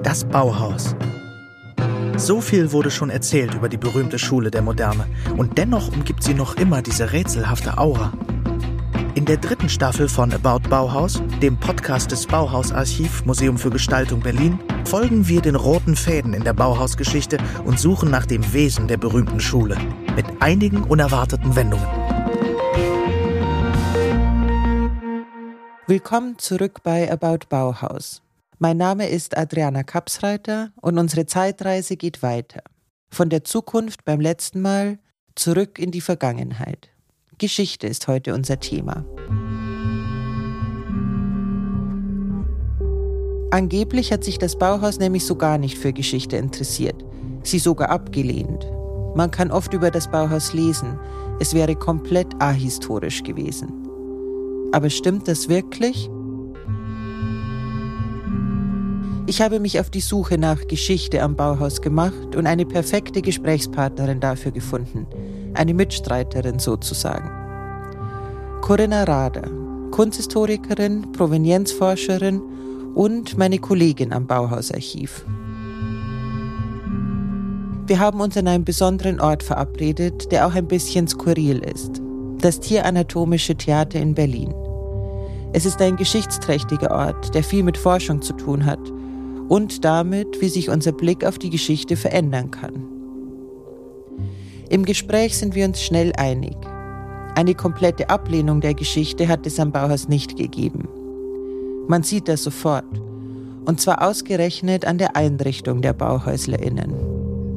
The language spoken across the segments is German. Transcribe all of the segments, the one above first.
Das Bauhaus. So viel wurde schon erzählt über die berühmte Schule der Moderne. Und dennoch umgibt sie noch immer diese rätselhafte Aura. In der 3. Staffel von About Bauhaus, dem Podcast des Bauhausarchiv Museum für Gestaltung Berlin, folgen wir den roten Fäden in der Bauhausgeschichte und suchen nach dem Wesen der berühmten Schule. Mit einigen unerwarteten Wendungen. Willkommen zurück bei About Bauhaus. Mein Name ist Adriana Kapsreiter und unsere Zeitreise geht weiter. Von der Zukunft beim letzten Mal zurück in die Vergangenheit. Geschichte ist heute unser Thema. Angeblich hat sich das Bauhaus nämlich so gar nicht für Geschichte interessiert, sie sogar abgelehnt. Man kann oft über das Bauhaus lesen, es wäre komplett ahistorisch gewesen. Aber stimmt das wirklich? Ich habe mich auf die Suche nach Geschichte am Bauhaus gemacht und eine perfekte Gesprächspartnerin dafür gefunden. Eine Mitstreiterin sozusagen. Corinna Rader, Kunsthistorikerin, Provenienzforscherin und meine Kollegin am Bauhausarchiv. Wir haben uns an einem besonderen Ort verabredet, der auch ein bisschen skurril ist. Das Tieranatomische Theater in Berlin. Es ist ein geschichtsträchtiger Ort, der viel mit Forschung zu tun hat und damit, wie sich unser Blick auf die Geschichte verändern kann. Im Gespräch sind wir uns schnell einig. Eine komplette Ablehnung der Geschichte hat es am Bauhaus nicht gegeben. Man sieht das sofort. Und zwar ausgerechnet an der Einrichtung der BauhäuslerInnen.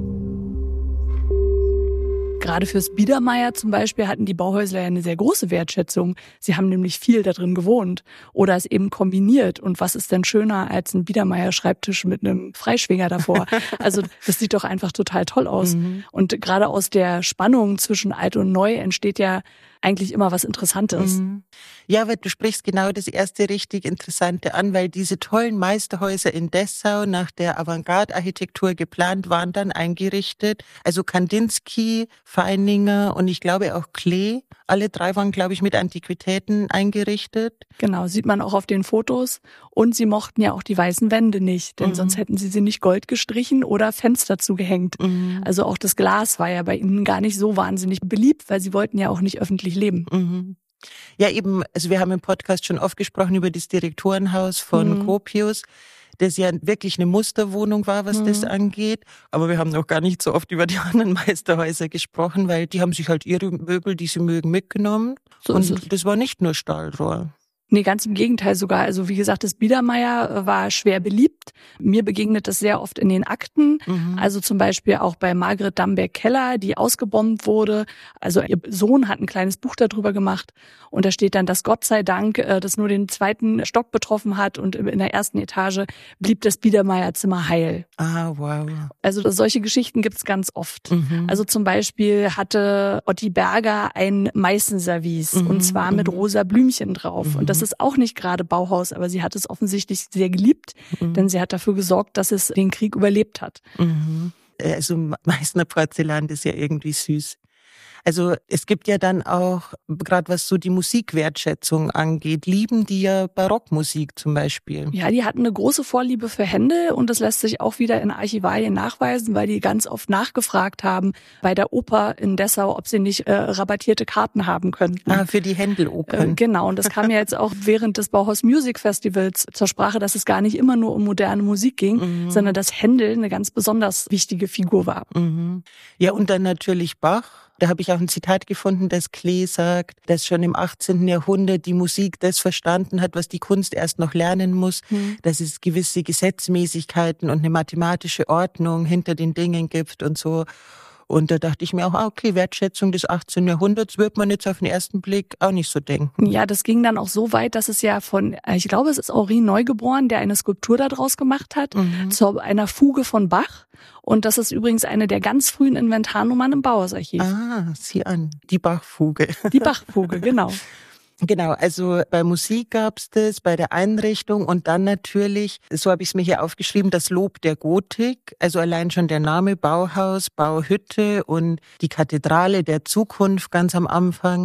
Gerade fürs Biedermeier zum Beispiel hatten die Bauhäusler ja eine sehr große Wertschätzung. Sie haben nämlich viel da drin gewohnt oder es eben kombiniert. Und was ist denn schöner als ein Biedermeier-Schreibtisch mit einem Freischwinger davor? Also das sieht doch einfach total toll aus. Und gerade aus der Spannung zwischen alt und neu entsteht ja eigentlich immer was Interessantes. Ja, aber du sprichst genau das erste richtig Interessante an, weil diese tollen Meisterhäuser in Dessau nach der Avantgarde-Architektur geplant waren, dann eingerichtet. Also Kandinsky, Feininger und ich glaube auch Klee. Alle drei waren, glaube ich, mit Antiquitäten eingerichtet. Genau, sieht man auch auf den Fotos. Und sie mochten ja auch die weißen Wände nicht, denn sonst hätten sie nicht gold gestrichen oder Fenster zugehängt. Also auch das Glas war ja bei ihnen gar nicht so wahnsinnig beliebt, weil sie wollten ja auch nicht öffentlich leben. Ja, eben, also wir haben im Podcast schon oft gesprochen über das Direktorenhaus von Gropius, das ja wirklich eine Musterwohnung war, was das angeht. Aber wir haben noch gar nicht so oft über die anderen Meisterhäuser gesprochen, weil die haben sich halt ihre Möbel, die sie mögen, mitgenommen. So und das war nicht nur Stahlrohr. Nee, ganz im Gegenteil sogar. Also wie gesagt, das Biedermeier war schwer beliebt. Mir begegnet das sehr oft in den Akten. Also zum Beispiel auch bei Margret Damberg-Keller, die ausgebombt wurde. Also ihr Sohn hat ein kleines Buch darüber gemacht. Und da steht dann, dass Gott sei Dank das nur den 2. Stock betroffen hat und in der 1. Etage blieb das Biedermeierzimmer heil. Ah, wow. Also solche Geschichten gibt's ganz oft. Also zum Beispiel hatte Otti Berger ein Meißenservice und zwar mit rosa Blümchen drauf. Und das ist auch nicht gerade Bauhaus, aber sie hat es offensichtlich sehr geliebt, denn sie hat dafür gesorgt, dass es den Krieg überlebt hat. Also Meißner Porzellan, das ist ja irgendwie süß. Also es gibt ja dann auch, gerade was so die Musikwertschätzung angeht, lieben die ja Barockmusik zum Beispiel. Ja, die hatten eine große Vorliebe für Händel und das lässt sich auch wieder in Archivalien nachweisen, weil die ganz oft nachgefragt haben bei der Oper in Dessau, ob sie nicht rabattierte Karten haben könnten. Ah, für die Händelopern. Genau, und das kam ja jetzt auch während des Bauhaus Music Festivals zur Sprache, dass es gar nicht immer nur um moderne Musik ging, sondern dass Händel eine ganz besonders wichtige Figur war. Ja, und dann natürlich Bach. Da habe ich auch ein Zitat gefunden, das Klee sagt, dass schon im 18. Jahrhundert die Musik das verstanden hat, was die Kunst erst noch lernen muss, dass es gewisse Gesetzmäßigkeiten und eine mathematische Ordnung hinter den Dingen gibt und so. Und da dachte ich mir auch, okay, Wertschätzung des 18. Jahrhunderts wird man jetzt auf den ersten Blick auch nicht so denken. Ja, das ging dann auch so weit, dass es ja ich glaube, es ist Henri Neugeboren, der eine Skulptur daraus gemacht hat, zu einer Fuge von Bach. Und das ist übrigens eine der ganz frühen Inventarnummern im Bauhausarchiv. Ah, sieh an, die Bachfuge. Die Bachfuge, genau. Genau, also bei Musik gab's das, bei der Einrichtung und dann natürlich, so habe ich es mir hier aufgeschrieben, das Lob der Gotik. Also allein schon der Name Bauhaus, Bauhütte und die Kathedrale der Zukunft ganz am Anfang.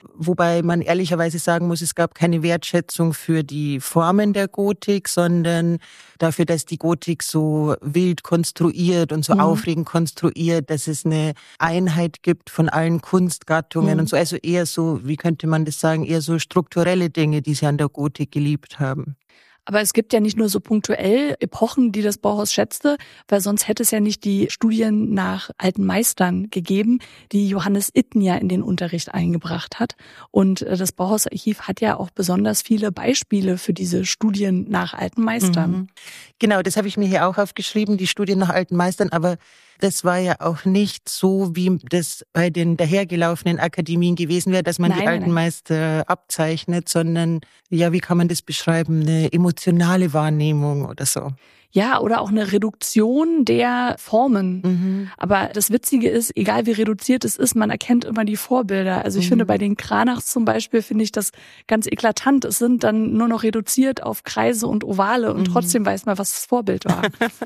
Wobei man ehrlicherweise sagen muss, es gab keine Wertschätzung für die Formen der Gotik, sondern dafür, dass die Gotik so wild konstruiert und so aufregend konstruiert, dass es eine Einheit gibt von allen Kunstgattungen und so. Also eher so, wie könnte man das sagen, eher so strukturelle Dinge, die sie an der Gotik geliebt haben. Aber es gibt ja nicht nur so punktuell Epochen, die das Bauhaus schätzte, weil sonst hätte es ja nicht die Studien nach alten Meistern gegeben, die Johannes Itten ja in den Unterricht eingebracht hat. Und das Bauhausarchiv hat ja auch besonders viele Beispiele für diese Studien nach alten Meistern. Genau, das habe ich mir hier auch aufgeschrieben, die Studien nach alten Meistern, aber das war ja auch nicht so, wie das bei den dahergelaufenen Akademien gewesen wäre, dass man die alten Meister abzeichnet, sondern, ja, wie kann man das beschreiben, eine emotionale Wahrnehmung oder so. Ja, oder auch eine Reduktion der Formen. Aber das Witzige ist, egal wie reduziert es ist, man erkennt immer die Vorbilder. Also ich finde, bei den Cranachs zum Beispiel finde ich das ganz eklatant. Es sind dann nur noch reduziert auf Kreise und Ovale und trotzdem weiß man, was das Vorbild war.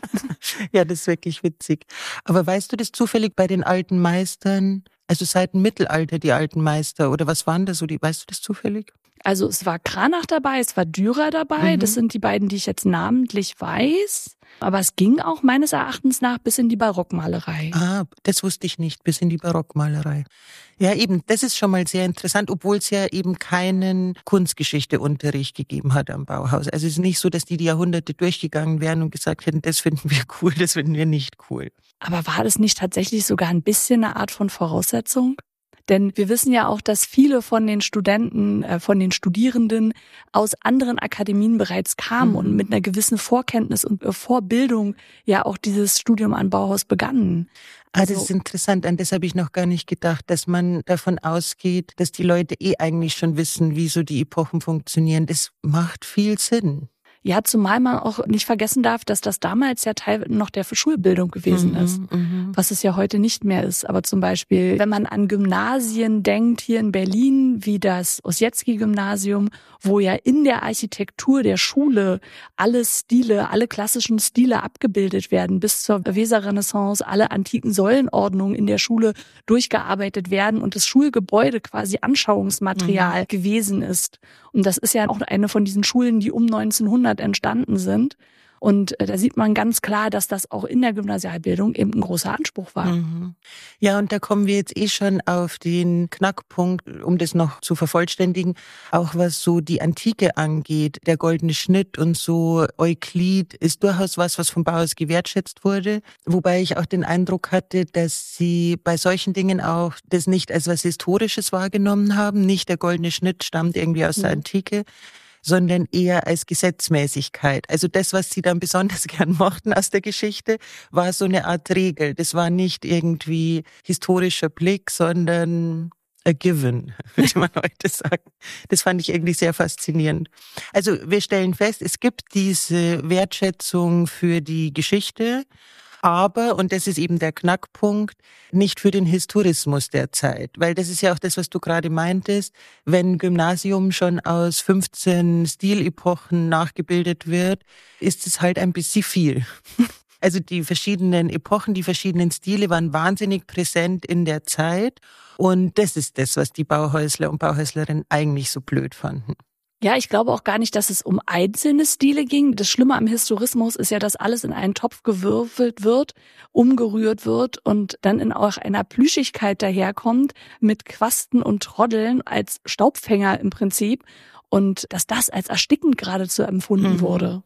Ja, das ist wirklich witzig. Aber weißt du das zufällig bei den alten Meistern? Also seit dem Mittelalter die alten Meister oder was waren das so? Weißt du das zufällig? Also es war Cranach dabei, es war Dürer dabei. Das sind die beiden, die ich jetzt namentlich weiß. Aber es ging auch meines Erachtens nach bis in die Barockmalerei. Ah, das wusste ich nicht, bis in die Barockmalerei. Ja, eben, das ist schon mal sehr interessant, obwohl es ja eben keinen Kunstgeschichteunterricht gegeben hat am Bauhaus. Also es ist nicht so, dass die Jahrhunderte durchgegangen wären und gesagt hätten, das finden wir cool, das finden wir nicht cool. Aber war das nicht tatsächlich sogar ein bisschen eine Art von Voraussetzung? Denn wir wissen ja auch, dass viele von den Studenten, von den Studierenden aus anderen Akademien bereits kamen und mit einer gewissen Vorkenntnis und Vorbildung ja auch dieses Studium an Bauhaus begannen. Das ist interessant, an das habe ich noch gar nicht gedacht, dass man davon ausgeht, dass die Leute eigentlich schon wissen, wie so die Epochen funktionieren. Das macht viel Sinn. Ja, zumal man auch nicht vergessen darf, dass das damals ja Teil noch der Schulbildung gewesen ist, was es ja heute nicht mehr ist. Aber zum Beispiel, wenn man an Gymnasien denkt, hier in Berlin, wie das Ossietzky-Gymnasium, wo ja in der Architektur der Schule alle Stile, alle klassischen Stile abgebildet werden, bis zur Weserrenaissance, alle antiken Säulenordnungen in der Schule durchgearbeitet werden und das Schulgebäude quasi Anschauungsmaterial gewesen ist. Und das ist ja auch eine von diesen Schulen, die um 1900 entstanden sind. Und da sieht man ganz klar, dass das auch in der Gymnasialbildung eben ein großer Anspruch war. Ja, und da kommen wir jetzt schon auf den Knackpunkt, um das noch zu vervollständigen, auch was so die Antike angeht, der goldene Schnitt und so, Euklid ist durchaus was vom Bauhaus gewertschätzt wurde, wobei ich auch den Eindruck hatte, dass sie bei solchen Dingen auch das nicht als was Historisches wahrgenommen haben, nicht der goldene Schnitt stammt irgendwie aus der Antike, sondern eher als Gesetzmäßigkeit. Also das, was sie dann besonders gern mochten aus der Geschichte, war so eine Art Regel. Das war nicht irgendwie historischer Blick, sondern a given, würde man heute sagen. Das fand ich irgendwie sehr faszinierend. Also wir stellen fest, es gibt diese Wertschätzung für die Geschichte, aber, und das ist eben der Knackpunkt, nicht für den Historismus der Zeit. Weil das ist ja auch das, was du gerade meintest, wenn Gymnasium schon aus 15 Stilepochen nachgebildet wird, ist es halt ein bisschen viel. Also die verschiedenen Epochen, die verschiedenen Stile waren wahnsinnig präsent in der Zeit. Und das ist das, was die Bauhäusler und Bauhäuslerinnen eigentlich so blöd fanden. Ja, ich glaube auch gar nicht, dass es um einzelne Stile ging. Das Schlimme am Historismus ist ja, dass alles in einen Topf gewürfelt wird, umgerührt wird und dann in auch einer Plüschigkeit daherkommt mit Quasten und Troddeln als Staubfänger im Prinzip und dass das als erstickend geradezu empfunden wurde.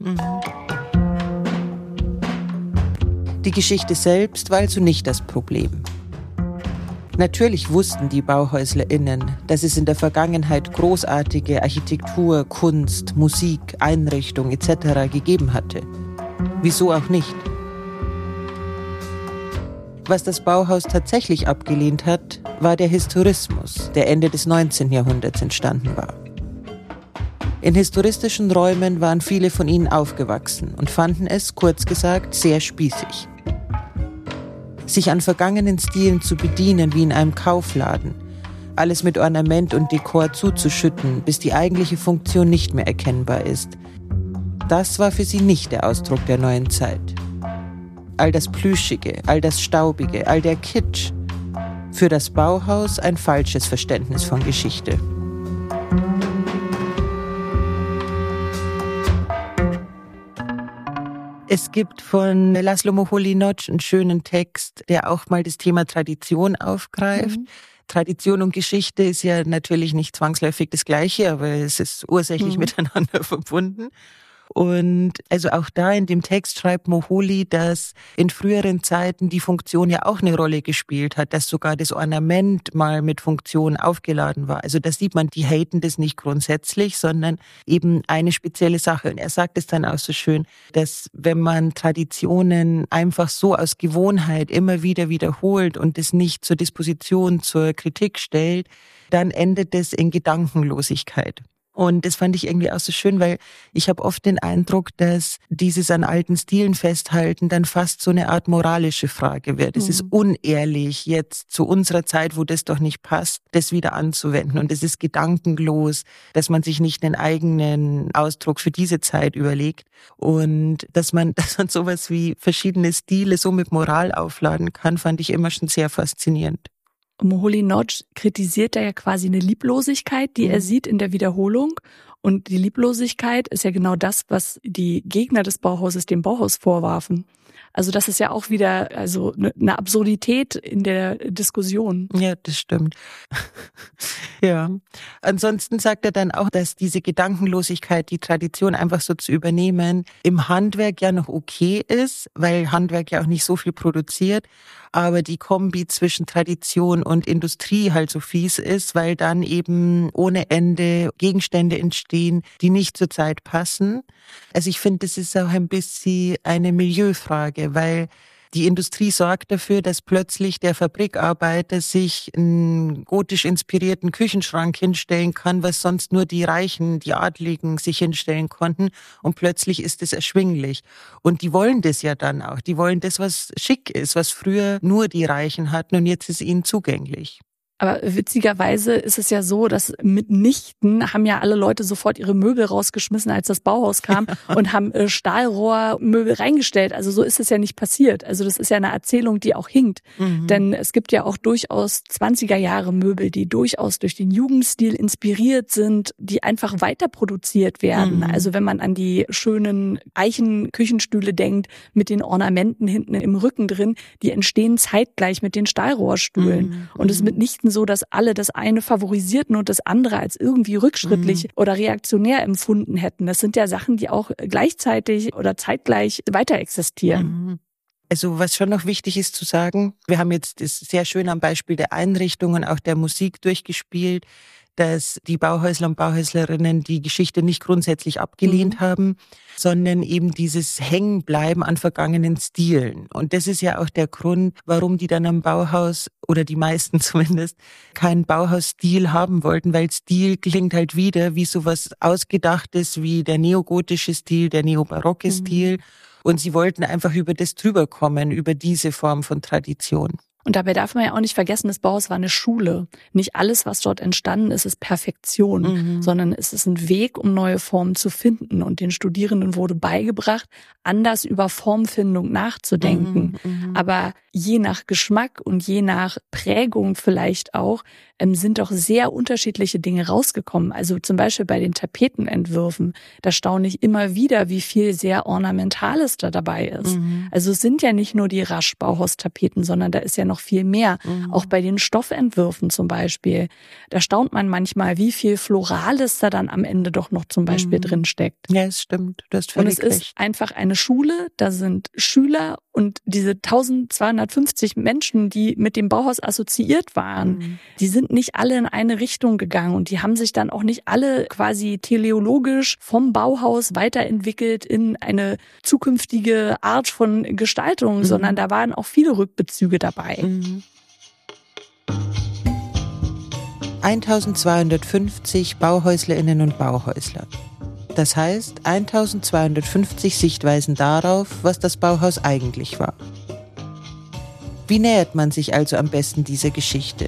Die Geschichte selbst war also nicht das Problem. Natürlich wussten die BauhäuslerInnen, dass es in der Vergangenheit großartige Architektur, Kunst, Musik, Einrichtung etc. gegeben hatte. Wieso auch nicht? Was das Bauhaus tatsächlich abgelehnt hat, war der Historismus, der Ende des 19. Jahrhunderts entstanden war. In historistischen Räumen waren viele von ihnen aufgewachsen und fanden es, kurz gesagt, sehr spießig. Sich an vergangenen Stilen zu bedienen wie in einem Kaufladen, alles mit Ornament und Dekor zuzuschütten, bis die eigentliche Funktion nicht mehr erkennbar ist. Das war für sie nicht der Ausdruck der neuen Zeit. All das Plüschige, all das Staubige, all der Kitsch, Für das Bauhaus ein falsches Verständnis von Geschichte. Es gibt von Laszlo Moholy-Nagy einen schönen Text, der auch mal das Thema Tradition aufgreift. Tradition und Geschichte ist ja natürlich nicht zwangsläufig das Gleiche, aber es ist ursächlich miteinander verbunden. Und also auch da in dem Text schreibt Moholy, dass in früheren Zeiten die Funktion ja auch eine Rolle gespielt hat, dass sogar das Ornament mal mit Funktion aufgeladen war. Also da sieht man, die haten das nicht grundsätzlich, sondern eben eine spezielle Sache. Und er sagt es dann auch so schön, dass wenn man Traditionen einfach so aus Gewohnheit immer wieder wiederholt und es nicht zur Disposition, zur Kritik stellt, dann endet es in Gedankenlosigkeit. Und das fand ich irgendwie auch so schön, weil ich habe oft den Eindruck, dass dieses an alten Stilen festhalten dann fast so eine Art moralische Frage wird. Es ist unehrlich, jetzt zu unserer Zeit, wo das doch nicht passt, das wieder anzuwenden. Und es ist gedankenlos, dass man sich nicht einen eigenen Ausdruck für diese Zeit überlegt. Und dass man sowas wie verschiedene Stile so mit Moral aufladen kann, fand ich immer schon sehr faszinierend. Moholy-Nagy kritisiert da ja quasi eine Lieblosigkeit, die er sieht in der Wiederholung. Und die Lieblosigkeit ist ja genau das, was die Gegner des Bauhauses dem Bauhaus vorwarfen. Also das ist ja auch wieder eine Absurdität in der Diskussion. Ja, das stimmt. Ja. Ansonsten sagt er dann auch, dass diese Gedankenlosigkeit, die Tradition einfach so zu übernehmen, im Handwerk ja noch okay ist, weil Handwerk ja auch nicht so viel produziert. Aber die Kombi zwischen Tradition und Industrie halt so fies ist, weil dann eben ohne Ende Gegenstände entstehen, die nicht zur Zeit passen. Also ich finde, das ist auch ein bisschen eine Milieufrage, weil die Industrie sorgt dafür, dass plötzlich der Fabrikarbeiter sich einen gotisch inspirierten Küchenschrank hinstellen kann, was sonst nur die Reichen, die Adligen sich hinstellen konnten. Und plötzlich ist es erschwinglich. Und die wollen das ja dann auch. Die wollen das, was schick ist, was früher nur die Reichen hatten und jetzt ist ihnen zugänglich. Aber witzigerweise ist es ja so, dass mitnichten haben ja alle Leute sofort ihre Möbel rausgeschmissen, als das Bauhaus kam und haben Stahlrohrmöbel reingestellt. Also so ist es ja nicht passiert. Also das ist ja eine Erzählung, die auch hinkt. Denn es gibt ja auch durchaus 20er-Jahre-Möbel, die durchaus durch den Jugendstil inspiriert sind, die einfach weiter produziert werden. Also wenn man an die schönen Eichenküchenstühle denkt, mit den Ornamenten hinten im Rücken drin, die entstehen zeitgleich mit den Stahlrohrstühlen. Und es ist mitnichten so, dass alle das eine favorisierten und das andere als irgendwie rückschrittlich oder reaktionär empfunden hätten. Das sind ja Sachen, die auch gleichzeitig oder zeitgleich weiter existieren. Also was schon noch wichtig ist zu sagen, wir haben jetzt das sehr schön am Beispiel der Einrichtung und auch der Musik durchgespielt, dass die Bauhäusler und Bauhäuslerinnen die Geschichte nicht grundsätzlich abgelehnt haben, sondern eben dieses Hängenbleiben an vergangenen Stilen. Und das ist ja auch der Grund, warum die dann am Bauhaus, oder die meisten zumindest, keinen Bauhausstil haben wollten, weil Stil klingt halt wieder wie sowas Ausgedachtes, wie der neogotische Stil, der neobarocke Stil. Und sie wollten einfach über das drüber kommen, über diese Form von Tradition. Und dabei darf man ja auch nicht vergessen, das Bauhaus war eine Schule. Nicht alles, was dort entstanden ist, ist Perfektion, sondern es ist ein Weg, um neue Formen zu finden. Und den Studierenden wurde beigebracht, anders über Formfindung nachzudenken. Aber je nach Geschmack und je nach Prägung vielleicht auch, sind doch sehr unterschiedliche Dinge rausgekommen. Also zum Beispiel bei den Tapetenentwürfen, da staune ich immer wieder, wie viel sehr Ornamentales da dabei ist. Also es sind ja nicht nur die Rasch-Bauhaus-Tapeten, sondern da ist ja noch viel mehr. Auch bei den Stoffentwürfen zum Beispiel. Da staunt man manchmal, wie viel Florales da dann am Ende doch noch zum Beispiel drin steckt. Ja, es stimmt. Du hast völlig recht. Und es ist einfach eine Schule, da sind Schüler und diese 1250 Menschen, die mit dem Bauhaus assoziiert waren, die sind nicht alle in eine Richtung gegangen und die haben sich dann auch nicht alle quasi teleologisch vom Bauhaus weiterentwickelt in eine zukünftige Art von Gestaltung, sondern da waren auch viele Rückbezüge dabei. 1250 BauhäuslerInnen und Bauhäusler. Das heißt 1250 Sichtweisen darauf, was das Bauhaus eigentlich war. Wie nähert man sich also am besten dieser Geschichte?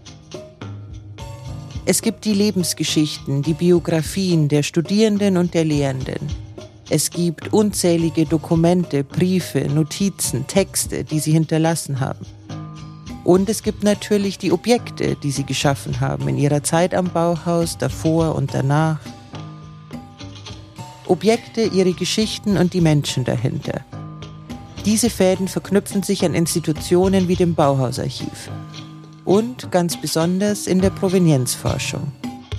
Es gibt die Lebensgeschichten, die Biografien der Studierenden und der Lehrenden. Es gibt unzählige Dokumente, Briefe, Notizen, Texte, die sie hinterlassen haben. Und es gibt natürlich die Objekte, die sie geschaffen haben in ihrer Zeit am Bauhaus, davor und danach. Objekte, ihre Geschichten und die Menschen dahinter. Diese Fäden verknüpfen sich an Institutionen wie dem Bauhausarchiv. Und ganz besonders in der Provenienzforschung.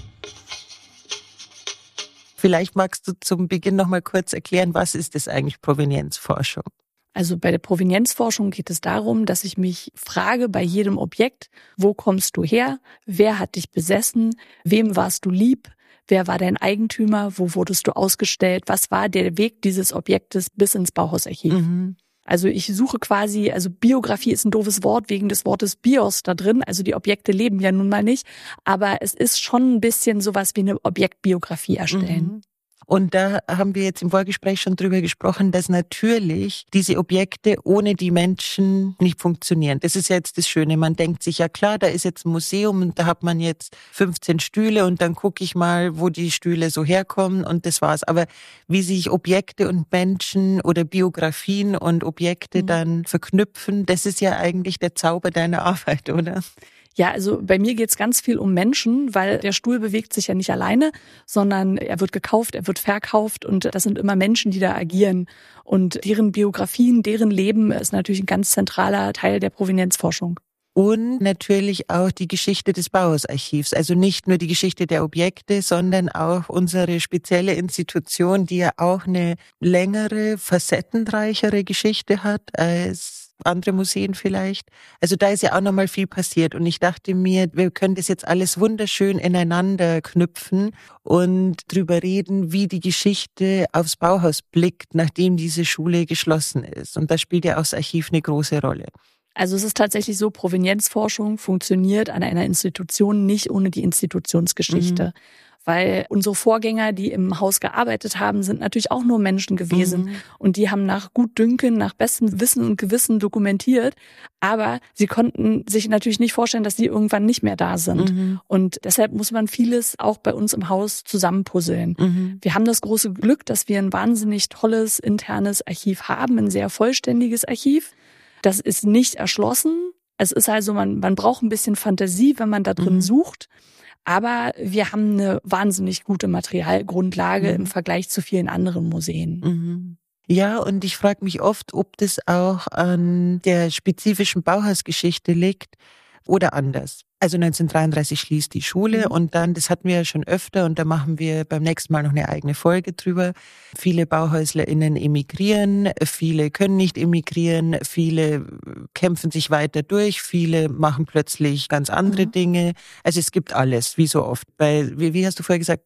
Vielleicht magst du zum Beginn noch mal kurz erklären, was ist das eigentlich Provenienzforschung? Also bei der Provenienzforschung geht es darum, dass ich mich frage bei jedem Objekt, wo kommst du her, wer hat dich besessen, wem warst du lieb, wer war dein Eigentümer, wo wurdest du ausgestellt, was war der Weg dieses Objektes bis ins Bauhausarchiv. Also ich suche quasi, also Biografie ist ein doofes Wort wegen des Wortes Bios da drin, also die Objekte leben ja nun mal nicht, aber es ist schon ein bisschen sowas wie eine Objektbiografie erstellen. Und da haben wir jetzt im Vorgespräch schon drüber gesprochen, dass natürlich diese Objekte ohne die Menschen nicht funktionieren. Das ist ja jetzt das Schöne. Man denkt sich, ja klar, da ist jetzt ein Museum und da hat man jetzt 15 Stühle und dann gucke ich mal, wo die Stühle so herkommen und das war's. Aber wie sich Objekte und Menschen oder Biografien und Objekte dann verknüpfen, das ist ja eigentlich der Zauber deiner Arbeit, oder? Ja, also bei mir geht's ganz viel um Menschen, weil der Stuhl bewegt sich ja nicht alleine, sondern er wird gekauft, er wird verkauft und das sind immer Menschen, die da agieren. Und deren Biografien, deren Leben ist natürlich ein ganz zentraler Teil der Provenienzforschung. Und natürlich auch die Geschichte des Bauhausarchivs. Also nicht nur die Geschichte der Objekte, sondern auch unsere spezielle Institution, die ja auch eine längere, facettenreichere Geschichte hat als andere Museen vielleicht. Also da ist ja auch nochmal viel passiert und ich dachte mir, wir können das jetzt alles wunderschön ineinander knüpfen und drüber reden, wie die Geschichte aufs Bauhaus blickt, nachdem diese Schule geschlossen ist. Und da spielt ja auch das Archiv eine große Rolle. Also es ist tatsächlich so, Provenienzforschung funktioniert an einer Institution nicht ohne die Institutionsgeschichte. Weil unsere Vorgänger, die im Haus gearbeitet haben, sind natürlich auch nur Menschen gewesen. Und die haben nach Gutdünken, nach bestem Wissen und Gewissen dokumentiert. Aber sie konnten sich natürlich nicht vorstellen, dass sie irgendwann nicht mehr da sind. Und deshalb muss man vieles auch bei uns im Haus zusammenpuzzeln. Wir haben das große Glück, dass wir ein wahnsinnig tolles internes Archiv haben, ein sehr vollständiges Archiv. Das ist nicht erschlossen. Es ist also, man braucht ein bisschen Fantasie, wenn man da drin sucht. Aber wir haben eine wahnsinnig gute Materialgrundlage im Vergleich zu vielen anderen Museen. Ja, und ich frage mich oft, ob das auch an der spezifischen Bauhausgeschichte liegt oder anders. Also 1933 schließt die Schule und dann, das hatten wir ja schon öfter und da machen wir beim nächsten Mal noch eine eigene Folge drüber. Viele BauhäuslerInnen emigrieren, viele können nicht emigrieren, viele kämpfen sich weiter durch, viele machen plötzlich ganz andere Dinge. Also es gibt alles, wie so oft. Wie hast du vorher gesagt,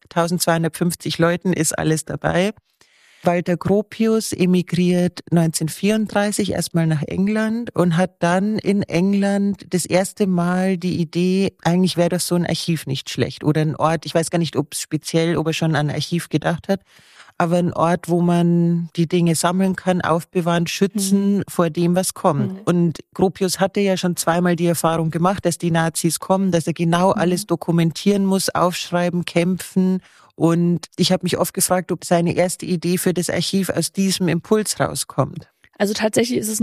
1250 Leuten ist alles dabei. Walter Gropius emigriert 1934 erstmal nach England und hat dann in England das erste Mal die Idee, eigentlich wäre doch so ein Archiv nicht schlecht oder ein Ort, ich weiß gar nicht, ob er schon an ein Archiv gedacht hat, aber ein Ort, wo man die Dinge sammeln kann, aufbewahren, schützen vor dem, was kommt. Und Gropius hatte ja schon zweimal die Erfahrung gemacht, dass die Nazis kommen, dass er genau alles dokumentieren muss, aufschreiben, kämpfen. Und ich habe mich oft gefragt, ob seine erste Idee für das Archiv aus diesem Impuls rauskommt. Also tatsächlich ist es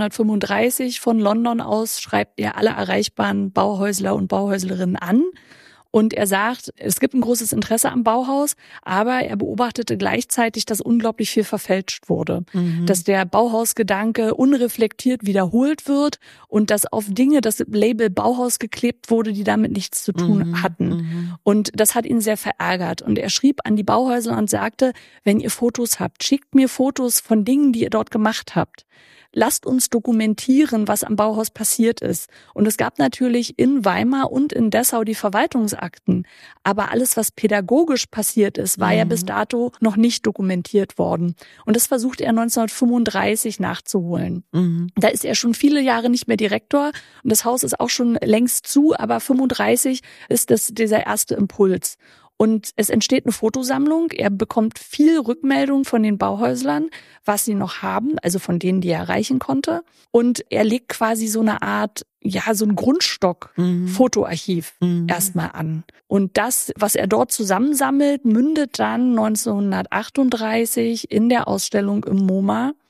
1935 von London aus, schreibt er alle erreichbaren Bauhäusler und Bauhäuslerinnen an. Und er sagt, es gibt ein großes Interesse am Bauhaus, aber er beobachtete gleichzeitig, dass unglaublich viel verfälscht wurde. Dass der Bauhausgedanke unreflektiert wiederholt wird und dass auf Dinge das Label Bauhaus geklebt wurde, die damit nichts zu tun hatten. Und das hat ihn sehr verärgert. Und er schrieb an die Bauhäusler und sagte, wenn ihr Fotos habt, schickt mir Fotos von Dingen, die ihr dort gemacht habt. Lasst uns dokumentieren, was am Bauhaus passiert ist. Und es gab natürlich in Weimar und in Dessau die Verwaltungsakten. Aber alles, was pädagogisch passiert ist, war ja bis dato noch nicht dokumentiert worden. Und das versucht er 1935 nachzuholen. Da ist er schon viele Jahre nicht mehr Direktor und das Haus ist auch schon längst zu, aber 35 ist das dieser erste Impuls. Und es entsteht eine Fotosammlung. Er bekommt viel Rückmeldung von den Bauhäuslern, was sie noch haben, also von denen, die er erreichen konnte. Und er legt quasi so eine Art, so ein Grundstock Fotoarchiv erstmal an. Und das, was er dort zusammensammelt, mündet dann 1938 in der Ausstellung im MoMA.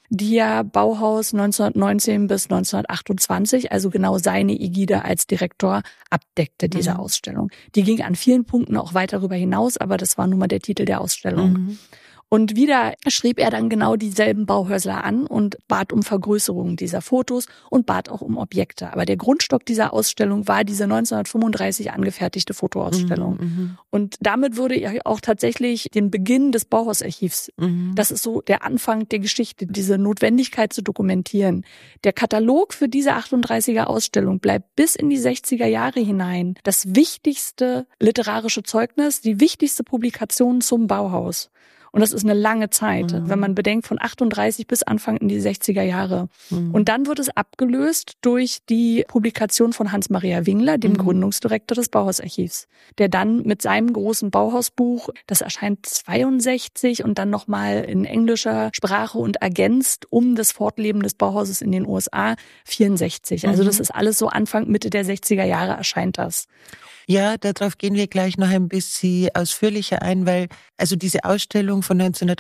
die ja Bauhaus 1919 bis 1928, also genau seine Ägide als Direktor, abdeckte, diese Ausstellung. Die ging an vielen Punkten auch weit darüber hinaus, aber das war nun mal der Titel der Ausstellung. Und wieder schrieb er dann genau dieselben Bauhäusler an und bat um Vergrößerungen dieser Fotos und bat auch um Objekte. Aber der Grundstock dieser Ausstellung war diese 1935 angefertigte Fotoausstellung. Und damit wurde ja auch tatsächlich den Beginn des Bauhausarchivs. Das ist so der Anfang der Geschichte, diese Notwendigkeit zu dokumentieren. Der Katalog für diese 38er Ausstellung bleibt bis in die 60er Jahre hinein das wichtigste literarische Zeugnis, die wichtigste Publikation zum Bauhaus. Und das ist eine lange Zeit, wenn man bedenkt, von 38 bis Anfang in die 60er Jahre. Und dann wird es abgelöst durch die Publikation von Hans-Maria Wingler, dem Gründungsdirektor des Bauhausarchivs, der dann mit seinem großen Bauhausbuch, das erscheint 62 und dann nochmal in englischer Sprache und ergänzt um das Fortleben des Bauhauses in den USA 64. Also das ist alles so Anfang, Mitte der 60er Jahre erscheint das. Ja, darauf gehen wir gleich noch ein bisschen ausführlicher ein, weil also diese Ausstellung von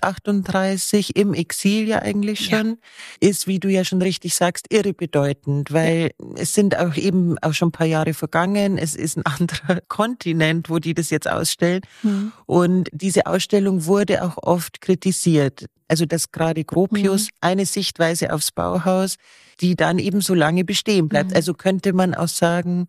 1938 im Exil ja eigentlich schon ist, wie du ja schon richtig sagst, irre bedeutend, weil es sind auch eben auch schon ein paar Jahre vergangen. Es ist ein anderer Kontinent, wo die das jetzt ausstellen. Und diese Ausstellung wurde auch oft kritisiert. Also dass gerade Gropius eine Sichtweise aufs Bauhaus, die dann eben so lange bestehen bleibt. Also könnte man sagen,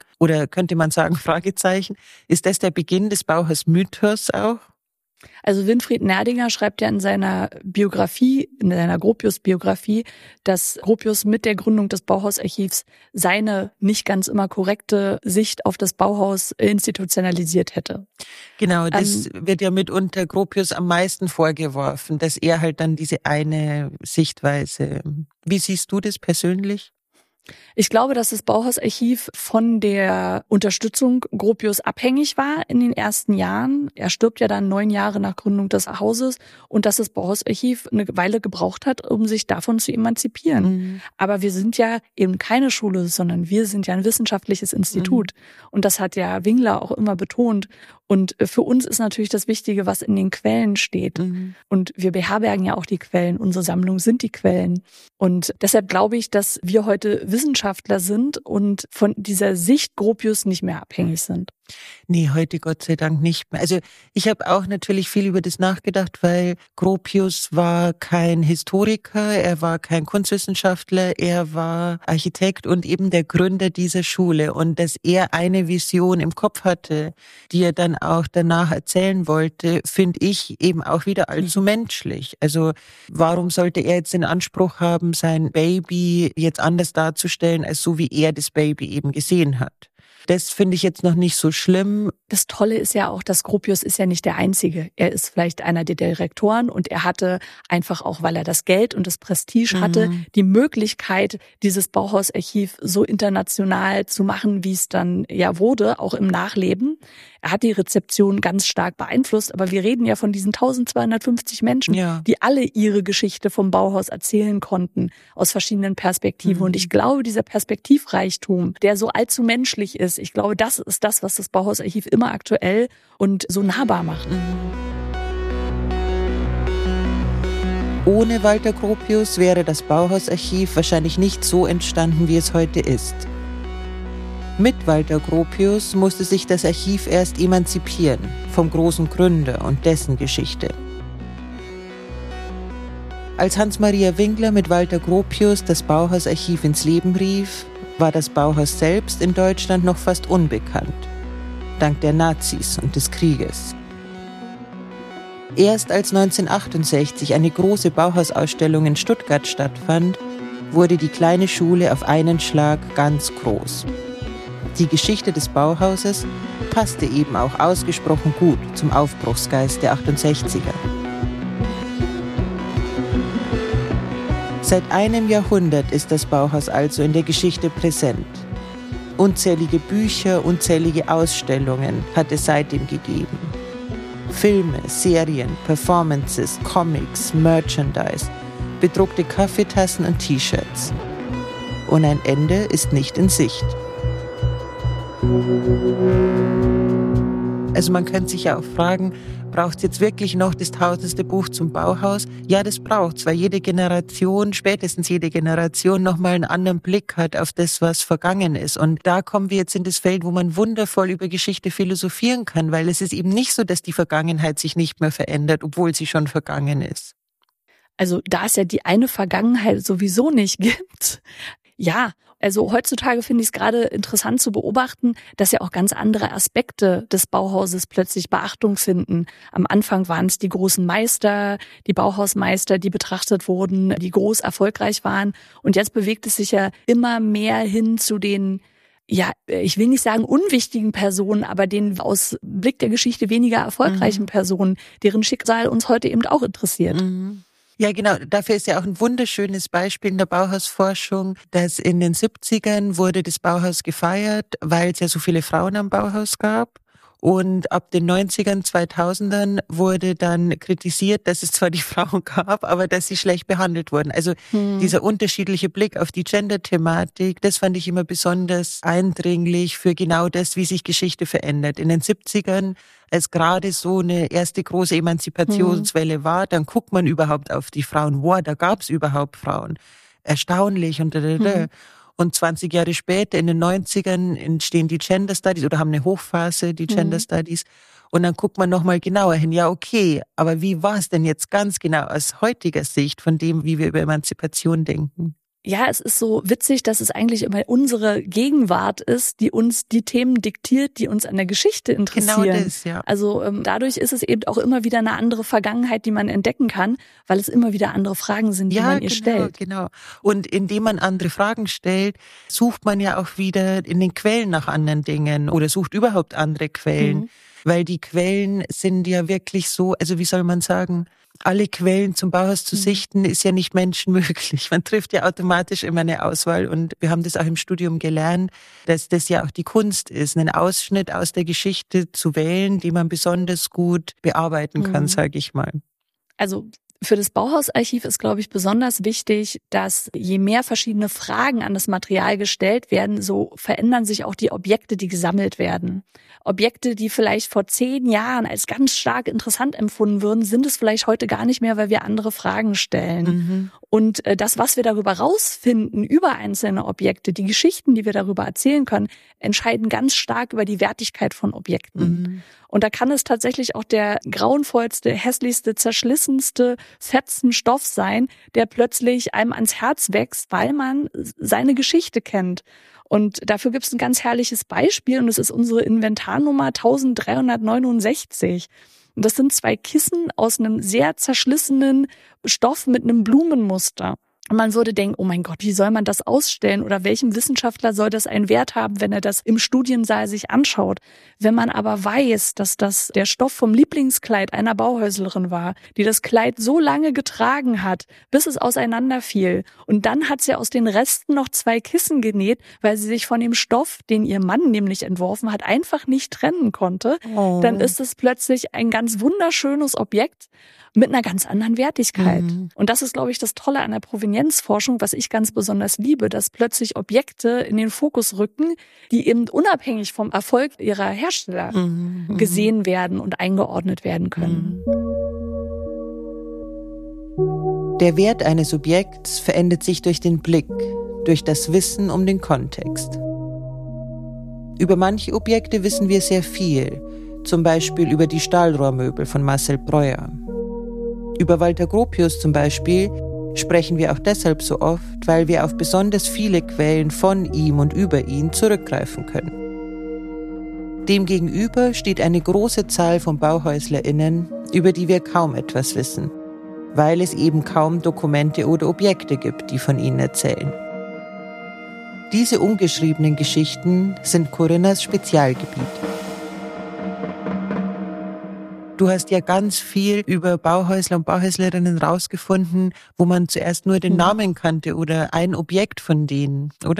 Fragezeichen, ist das der Beginn des Bauhaus-Mythos auch? Also Winfried Nerdinger schreibt ja in seiner Biografie, in seiner Gropius-Biografie, dass Gropius mit der Gründung des Bauhausarchivs seine nicht ganz immer korrekte Sicht auf das Bauhaus institutionalisiert hätte. Genau, das wird ja mitunter Gropius am meisten vorgeworfen, dass er halt dann diese eine Sichtweise. Wie siehst du das persönlich? Ich glaube, dass das Bauhausarchiv von der Unterstützung Gropius abhängig war in den ersten Jahren. Er stirbt ja dann 9 Jahre nach Gründung des Hauses und dass das Bauhausarchiv eine Weile gebraucht hat, um sich davon zu emanzipieren. Aber wir sind ja eben keine Schule, sondern wir sind ja ein wissenschaftliches Institut. Und das hat ja Wingler auch immer betont. Und für uns ist natürlich das Wichtige, was in den Quellen steht. Und wir beherbergen ja auch die Quellen. Unsere Sammlung sind die Quellen. Und deshalb glaube ich, dass wir heute Wissenschaftler sind und von dieser Sicht Gropius nicht mehr abhängig sind. Nee, heute Gott sei Dank nicht mehr. Also ich habe auch natürlich viel über das nachgedacht, weil Gropius war kein Historiker, er war kein Kunstwissenschaftler, er war Architekt und eben der Gründer dieser Schule. Und dass er eine Vision im Kopf hatte, die er dann auch danach erzählen wollte, finde ich eben auch wieder allzu menschlich. Also warum sollte er jetzt den Anspruch haben, sein Baby jetzt anders darzustellen, als so wie er das Baby eben gesehen hat? Das finde ich jetzt noch nicht so schlimm. Das Tolle ist ja auch, dass Gropius ist ja nicht der Einzige. Er ist vielleicht einer der Direktoren und er hatte einfach auch, weil er das Geld und das Prestige hatte, die Möglichkeit, dieses Bauhausarchiv so international zu machen, wie es dann ja wurde, auch im Nachleben. Er hat die Rezeption ganz stark beeinflusst, aber wir reden ja von diesen 1250 Menschen, die alle ihre Geschichte vom Bauhaus erzählen konnten, aus verschiedenen Perspektiven. Und ich glaube, dieser Perspektivreichtum, der so allzu menschlich ist, ich glaube, das ist das, was das Bauhausarchiv immer aktuell und so nahbar macht. Ohne Walter Gropius wäre das Bauhausarchiv wahrscheinlich nicht so entstanden, wie es heute ist. Mit Walter Gropius musste sich das Archiv erst emanzipieren vom großen Gründer und dessen Geschichte. Als Hans-Maria Wingler mit Walter Gropius das Bauhausarchiv ins Leben rief, war das Bauhaus selbst in Deutschland noch fast unbekannt, dank der Nazis und des Krieges. Erst als 1968 eine große Bauhausausstellung in Stuttgart stattfand, wurde die kleine Schule auf einen Schlag ganz groß. Die Geschichte des Bauhauses passte eben auch ausgesprochen gut zum Aufbruchsgeist der 68er. Seit einem Jahrhundert ist das Bauhaus also in der Geschichte präsent. Unzählige Bücher, unzählige Ausstellungen hat es seitdem gegeben. Filme, Serien, Performances, Comics, Merchandise, bedruckte Kaffeetassen und T-Shirts. Und ein Ende ist nicht in Sicht. Also man könnte sich ja auch fragen, braucht es jetzt wirklich noch das 1000. Buch zum Bauhaus? Ja, das braucht's, weil jede Generation, spätestens jede Generation, nochmal einen anderen Blick hat auf das, was vergangen ist. Und da kommen wir jetzt in das Feld, wo man wundervoll über Geschichte philosophieren kann, weil es ist eben nicht so, dass die Vergangenheit sich nicht mehr verändert, obwohl sie schon vergangen ist. Also da es ja die eine Vergangenheit sowieso nicht gibt, ja, also heutzutage finde ich es gerade interessant zu beobachten, dass ja auch ganz andere Aspekte des Bauhauses plötzlich Beachtung finden. Am Anfang waren es die großen Meister, die Bauhausmeister, die betrachtet wurden, die groß erfolgreich waren. Und jetzt bewegt es sich ja immer mehr hin zu den, ja, ich will nicht sagen unwichtigen Personen, aber den aus Blick der Geschichte weniger erfolgreichen Personen, deren Schicksal uns heute eben auch interessiert. Ja, genau. Dafür ist ja auch ein wunderschönes Beispiel in der Bauhausforschung, dass in den 70ern wurde das Bauhaus gefeiert, weil es ja so viele Frauen am Bauhaus gab. Und ab den 90ern, 2000ern wurde dann kritisiert, dass es zwar die Frauen gab, aber dass sie schlecht behandelt wurden. Also dieser unterschiedliche Blick auf die Gender-Thematik, das fand ich immer besonders eindringlich für genau das, wie sich Geschichte verändert. In den 70ern, als gerade so eine erste große Emanzipationswelle war, dann guckt man überhaupt auf die Frauen. Wow, da gab's überhaupt Frauen. Erstaunlich und Und 20 Jahre später, in den 90ern, entstehen die Gender Studies oder haben eine Hochphase, die Gender Studies. Und dann guckt man nochmal genauer hin. Ja, okay, aber wie war es denn jetzt ganz genau aus heutiger Sicht von dem, wie wir über Emanzipation denken? Ja, es ist so witzig, dass es eigentlich immer unsere Gegenwart ist, die uns die Themen diktiert, die uns an der Geschichte interessieren. Genau das, ja. Also dadurch ist es eben auch immer wieder eine andere Vergangenheit, die man entdecken kann, weil es immer wieder andere Fragen sind, die man ihr stellt. Genau. Und indem man andere Fragen stellt, sucht man ja auch wieder in den Quellen nach anderen Dingen oder sucht überhaupt andere Quellen. Weil die Quellen sind ja wirklich so, also wie soll man sagen, alle Quellen zum Bauhaus zu sichten, ist ja nicht menschenmöglich. Man trifft ja automatisch immer eine Auswahl und wir haben das auch im Studium gelernt, dass das ja auch die Kunst ist, einen Ausschnitt aus der Geschichte zu wählen, die man besonders gut bearbeiten kann, sage ich mal. Also für das Bauhausarchiv ist, glaube ich, besonders wichtig, dass je mehr verschiedene Fragen an das Material gestellt werden, so verändern sich auch die Objekte, die gesammelt werden. Objekte, die vielleicht vor 10 Jahren als ganz stark interessant empfunden würden, sind es vielleicht heute gar nicht mehr, weil wir andere Fragen stellen. Und das, was wir darüber rausfinden, über einzelne Objekte, die Geschichten, die wir darüber erzählen können, entscheiden ganz stark über die Wertigkeit von Objekten. Und da kann es tatsächlich auch der grauenvollste, hässlichste, zerschlissenste Fetzenstoff sein, der plötzlich einem ans Herz wächst, weil man seine Geschichte kennt. Und dafür gibt es ein ganz herrliches Beispiel und es ist unsere Inventarnummer 1369. Und das sind 2 Kissen aus einem sehr zerschlissenen Stoff mit einem Blumenmuster. Und man würde denken, oh mein Gott, wie soll man das ausstellen oder welchem Wissenschaftler soll das einen Wert haben, wenn er das im Studiensaal sich anschaut? Wenn man aber weiß, dass das der Stoff vom Lieblingskleid einer Bauhäuslerin war, die das Kleid so lange getragen hat, bis es auseinanderfiel und dann hat sie aus den Resten noch 2 Kissen genäht, weil sie sich von dem Stoff, den ihr Mann nämlich entworfen hat, einfach nicht trennen konnte, dann ist es plötzlich ein ganz wunderschönes Objekt mit einer ganz anderen Wertigkeit. Und das ist, glaube ich, das Tolle an der Provenienzforschung, was ich ganz besonders liebe, dass plötzlich Objekte in den Fokus rücken, die eben unabhängig vom Erfolg ihrer Hersteller gesehen werden und eingeordnet werden können. Der Wert eines Objekts verändert sich durch den Blick, durch das Wissen um den Kontext. Über manche Objekte wissen wir sehr viel, zum Beispiel über die Stahlrohrmöbel von Marcel Breuer. Über Walter Gropius zum Beispiel sprechen wir auch deshalb so oft, weil wir auf besonders viele Quellen von ihm und über ihn zurückgreifen können. Demgegenüber steht eine große Zahl von BauhäuslerInnen, über die wir kaum etwas wissen, weil es eben kaum Dokumente oder Objekte gibt, die von ihnen erzählen. Diese ungeschriebenen Geschichten sind Corinnas Spezialgebiet. Du hast ja ganz viel über Bauhäusler und Bauhäuslerinnen rausgefunden, wo man zuerst nur den Namen kannte oder ein Objekt von denen, oder?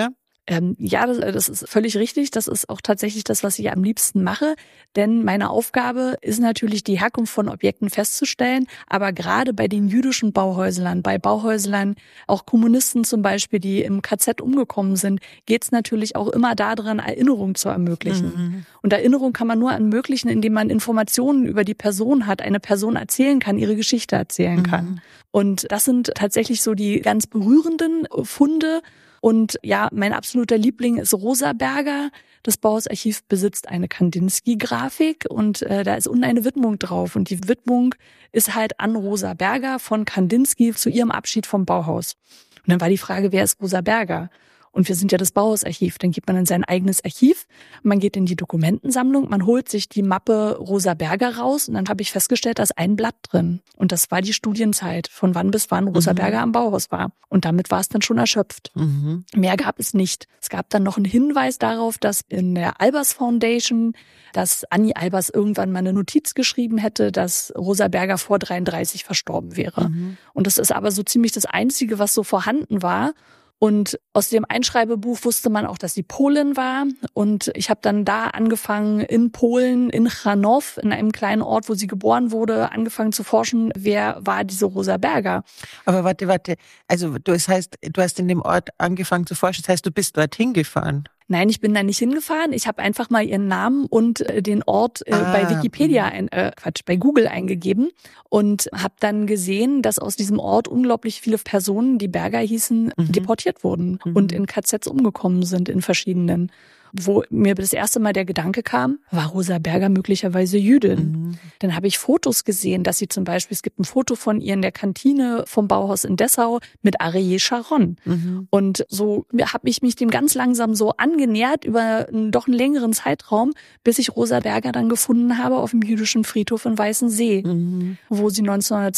Ja, das ist völlig richtig. Das ist auch tatsächlich das, was ich am liebsten mache. Denn meine Aufgabe ist natürlich, die Herkunft von Objekten festzustellen. Aber gerade bei den jüdischen Bauhäuslern, bei Bauhäuslern, auch Kommunisten zum Beispiel, die im KZ umgekommen sind, geht es natürlich auch immer daran, Erinnerung zu ermöglichen. Mhm. Und Erinnerung kann man nur ermöglichen, indem man Informationen über die Person hat, eine Person erzählen kann, ihre Geschichte erzählen kann. Und das sind tatsächlich so die ganz berührenden Funde. Und ja, mein absoluter Liebling ist Rosa Berger. Das Bauhausarchiv besitzt eine Kandinsky-Grafik und da ist unten eine Widmung drauf. Und die Widmung ist halt an Rosa Berger von Kandinsky zu ihrem Abschied vom Bauhaus. Und dann war die Frage, wer ist Rosa Berger? Und wir sind ja das Bauhausarchiv. Dann geht man in sein eigenes Archiv, man geht in die Dokumentensammlung, man holt sich die Mappe Rosa Berger raus und dann habe ich festgestellt, da ist ein Blatt drin. Und das war die Studienzeit, von wann bis wann Rosa Berger am Bauhaus war. Und damit war es dann schon erschöpft. Mehr gab es nicht. Es gab dann noch einen Hinweis darauf, dass in der Albers Foundation, dass Annie Albers irgendwann mal eine Notiz geschrieben hätte, dass Rosa Berger vor 33 verstorben wäre. Und das ist aber so ziemlich das Einzige, was so vorhanden war. Und aus dem Einschreibebuch wusste man auch, dass sie Polin war. Und ich habe dann da angefangen, in Polen, in Chanow, in einem kleinen Ort, wo sie geboren wurde, angefangen zu forschen, wer war diese Rosa Berger. Aber warte. Also das heißt, du hast in dem Ort angefangen zu forschen, das heißt, du bist dorthin gefahren? Nein, ich bin da nicht hingefahren. Ich habe einfach mal ihren Namen und den Ort bei Wikipedia, bei Google eingegeben und habe dann gesehen, dass aus diesem Ort unglaublich viele Personen, die Berger hießen, deportiert wurden und in KZs umgekommen sind, in verschiedenen. Wo mir das erste Mal der Gedanke kam, war Rosa Berger möglicherweise Jüdin? Dann habe ich Fotos gesehen, dass sie zum Beispiel, es gibt ein Foto von ihr in der Kantine vom Bauhaus in Dessau mit Ariel Sharon. Und so habe ich mich dem ganz langsam so angenähert über doch einen längeren Zeitraum, bis ich Rosa Berger dann gefunden habe auf dem jüdischen Friedhof in Weißensee, wo sie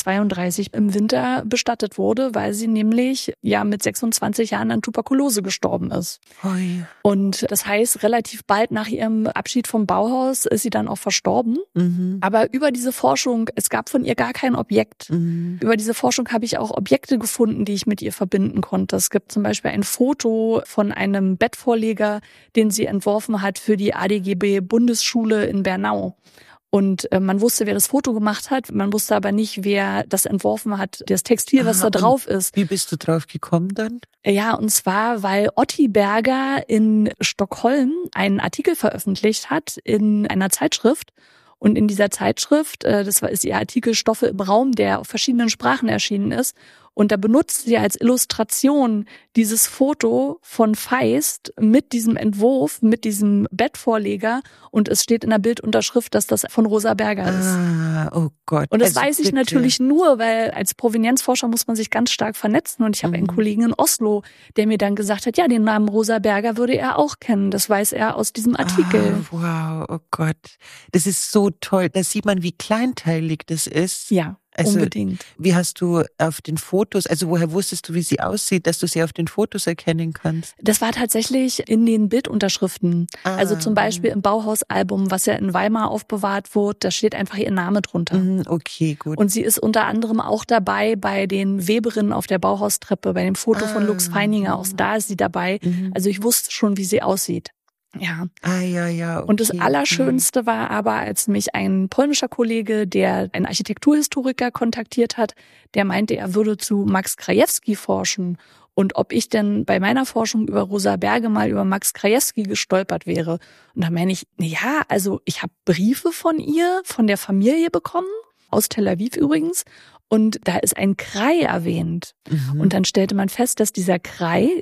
1932 im Winter bestattet wurde, weil sie nämlich ja mit 26 Jahren an Tuberkulose gestorben ist. Oi. Und das heißt, relativ bald nach ihrem Abschied vom Bauhaus ist sie dann auch verstorben. Aber über diese Forschung, es gab von ihr gar kein Objekt. Über diese Forschung habe ich auch Objekte gefunden, die ich mit ihr verbinden konnte. Es gibt zum Beispiel ein Foto von einem Bettvorleger, den sie entworfen hat für die ADGB-Bundesschule in Bernau. Und man wusste, wer das Foto gemacht hat, man wusste aber nicht, wer das entworfen hat, das Textil, was da drauf ist. Wie bist du drauf gekommen dann? Ja, und zwar, weil Otti Berger in Stockholm einen Artikel veröffentlicht hat in einer Zeitschrift. Und in dieser Zeitschrift, ist ihr Artikel Stoffe im Raum, der auf verschiedenen Sprachen erschienen ist. Und da benutzt sie als Illustration dieses Foto von Feist mit diesem Entwurf, mit diesem Bettvorleger. Und es steht in der Bildunterschrift, dass das von Rosa Berger ist. Ah, oh Gott. Und das weiß ich natürlich nur, weil als Provenienzforscher muss man sich ganz stark vernetzen. Und ich habe einen Kollegen in Oslo, der mir dann gesagt hat, ja, den Namen Rosa Berger würde er auch kennen. Das weiß er aus diesem Artikel. Wow, oh Gott. Das ist so toll. Da sieht man, wie kleinteilig das ist. Ja. Also, unbedingt. Wie hast du auf den Fotos, also woher wusstest du, wie sie aussieht, dass du sie auf den Fotos erkennen kannst? Das war tatsächlich in den Bildunterschriften. Also zum Beispiel im Bauhausalbum, was ja in Weimar aufbewahrt wird, da steht einfach ihr Name drunter. Okay, gut. Und sie ist unter anderem auch dabei bei den Weberinnen auf der Bauhaustreppe, bei dem Foto von Lux Feininger. Auch da ist sie dabei. Also ich wusste schon, wie sie aussieht. Ja. Ja. Okay. Und das Allerschönste war aber, als mich ein polnischer Kollege, der einen Architekturhistoriker kontaktiert hat, der meinte, er würde zu Max Krajewski forschen und ob ich denn bei meiner Forschung über Rosa Berger mal über Max Krajewski gestolpert wäre. Und da meine ich, ja, also ich habe Briefe von ihr, von der Familie bekommen, aus Tel Aviv übrigens. Und da ist ein Kray erwähnt. Und dann stellte man fest, dass dieser Kray,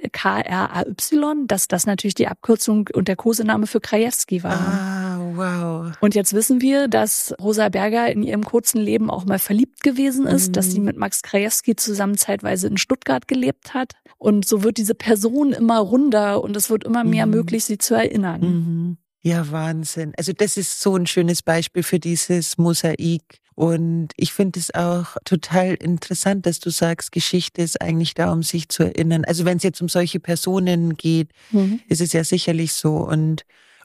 K-R-A-Y, dass das natürlich die Abkürzung und der Kosename für Krajewski war. Ah, wow. Und jetzt wissen wir, dass Rosa Berger in ihrem kurzen Leben auch mal verliebt gewesen ist, dass sie mit Max Krajewski zusammen zeitweise in Stuttgart gelebt hat. Und so wird diese Person immer runder und es wird immer mehr möglich, sie zu erinnern. Ja, Wahnsinn. Also das ist so ein schönes Beispiel für dieses Mosaik. Und ich finde es auch total interessant, dass du sagst, Geschichte ist eigentlich da, um sich zu erinnern. Also wenn es jetzt um solche Personen geht, ist es ja sicherlich so. Und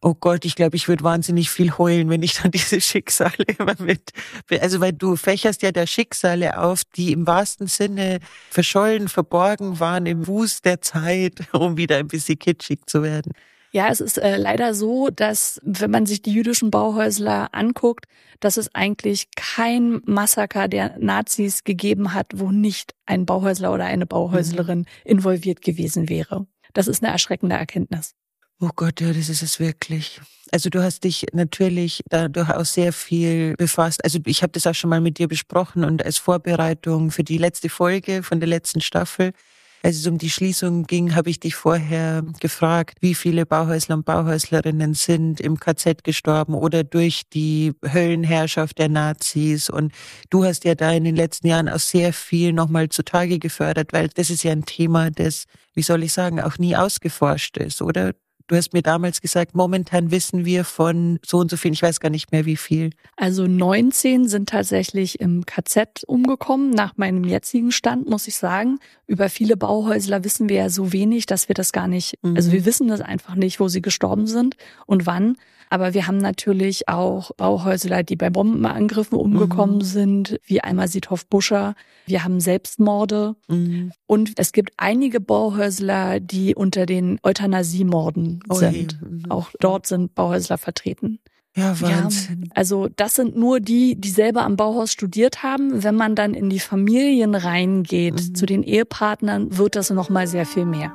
Oh Gott, ich glaube, ich würde wahnsinnig viel heulen, wenn ich dann diese Schicksale immer also weil du fächerst ja da Schicksale auf, die im wahrsten Sinne verschollen, verborgen waren im Wust der Zeit, um wieder ein bisschen kitschig zu werden. Ja, es ist leider so, dass, wenn man sich die jüdischen Bauhäusler anguckt, dass es eigentlich kein Massaker der Nazis gegeben hat, wo nicht ein Bauhäusler oder eine Bauhäuslerin involviert gewesen wäre. Das ist eine erschreckende Erkenntnis. Oh Gott, ja, das ist es wirklich. Also du hast dich natürlich da durchaus sehr viel befasst. Also ich habe das auch schon mal mit dir besprochen und als Vorbereitung für die letzte Folge von der letzten Staffel, als es um die Schließung ging, habe ich dich vorher gefragt, wie viele Bauhäusler und Bauhäuslerinnen sind im KZ gestorben oder durch die Höllenherrschaft der Nazis. Und du hast ja da in den letzten Jahren auch sehr viel nochmal zutage gefördert, weil das ist ja ein Thema, das, wie soll ich sagen, auch nie ausgeforscht ist, oder? Du hast mir damals gesagt, momentan wissen wir von so und so viel, ich weiß gar nicht mehr wie viel. Also 19 sind tatsächlich im KZ umgekommen, nach meinem jetzigen Stand, muss ich sagen. Über viele Bauhäusler wissen wir ja so wenig, dass wir das gar nicht, also wir wissen das einfach nicht, wo sie gestorben sind und wann. Aber wir haben natürlich auch Bauhäusler, die bei Bombenangriffen umgekommen sind, wie Alma Sithoff-Buscher. Wir haben Selbstmorde. Und es gibt einige Bauhäusler, die unter den Euthanasiemorden sind. Auch dort sind Bauhäusler vertreten. Ja, Wahnsinn. Ja, also das sind nur die selber am Bauhaus studiert haben. Wenn man dann in die Familien reingeht, zu den Ehepartnern, wird das nochmal sehr viel mehr.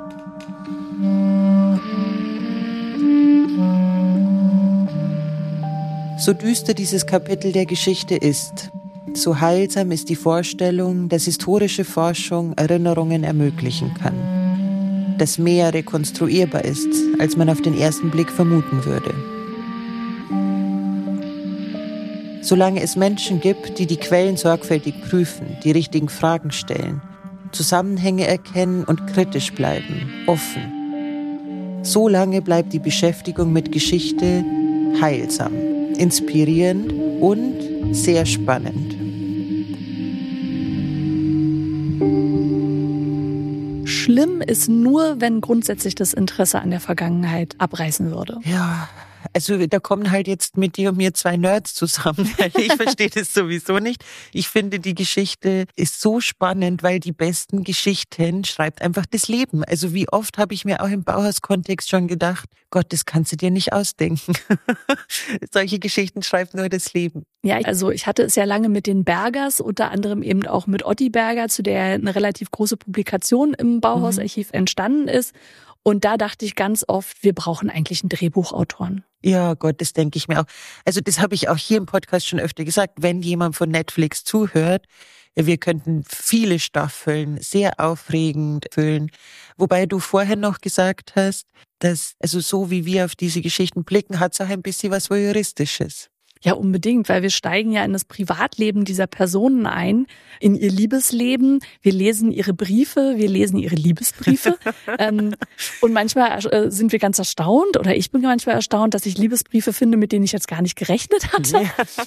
So düster dieses Kapitel der Geschichte ist, so heilsam ist die Vorstellung, dass historische Forschung Erinnerungen ermöglichen kann. Dass mehr rekonstruierbar ist, als man auf den ersten Blick vermuten würde. Solange es Menschen gibt, die die Quellen sorgfältig prüfen, die richtigen Fragen stellen, Zusammenhänge erkennen und kritisch bleiben, offen. So lange bleibt die Beschäftigung mit Geschichte heilsam, inspirierend und sehr spannend. Schlimm ist nur, wenn grundsätzlich das Interesse an der Vergangenheit abreißen würde. Ja, also da kommen halt jetzt mit dir und mir zwei Nerds zusammen. Ich verstehe das sowieso nicht. Ich finde, die Geschichte ist so spannend, weil die besten Geschichten schreibt einfach das Leben. Also wie oft habe ich mir auch im Bauhaus-Kontext schon gedacht, Gott, das kannst du dir nicht ausdenken. Solche Geschichten schreibt nur das Leben. Ja, also ich hatte es ja lange mit den Bergers, unter anderem eben auch mit Otti Berger, zu der eine relativ große Publikation im Bauhausarchiv entstanden ist. Und da dachte ich ganz oft, wir brauchen eigentlich einen Drehbuchautoren. Ja, Gott, das denke ich mir auch. Also das habe ich auch hier im Podcast schon öfter gesagt, wenn jemand von Netflix zuhört, wir könnten viele Staffeln sehr aufregend füllen. Wobei du vorher noch gesagt hast, dass, also so wie wir auf diese Geschichten blicken, hat es auch ein bisschen was Voyeuristisches. Ja, unbedingt, weil wir steigen ja in das Privatleben dieser Personen ein, in ihr Liebesleben. Wir lesen ihre Briefe, wir lesen ihre Liebesbriefe. Und manchmal sind wir ganz erstaunt, oder ich bin manchmal erstaunt, dass ich Liebesbriefe finde, mit denen ich jetzt gar nicht gerechnet hatte.